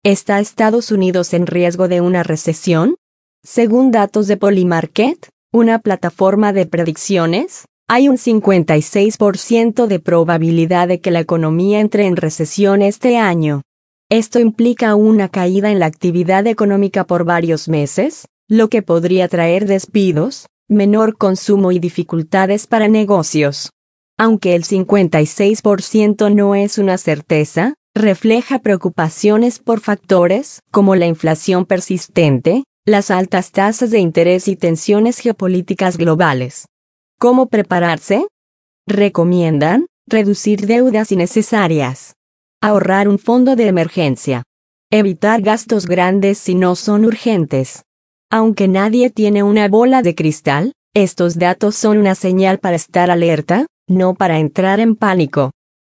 ¿Está Estados Unidos en riesgo de una recesión? Según datos de Polymarket, una plataforma de predicciones, hay un 56% de probabilidad de que la economía entre en recesión este año. Esto implica una caída en la actividad económica por varios meses, lo que podría traer despidos, menor consumo y dificultades para negocios. Aunque el 56% no es una certeza, refleja preocupaciones por factores como la inflación persistente, las altas tasas de interés y tensiones geopolíticas globales. ¿Cómo prepararse? Recomiendan reducir deudas innecesarias, ahorrar un fondo de emergencia, evitar gastos grandes si no son urgentes. Aunque nadie tiene una bola de cristal, estos datos son una señal para estar alerta, no para entrar en pánico.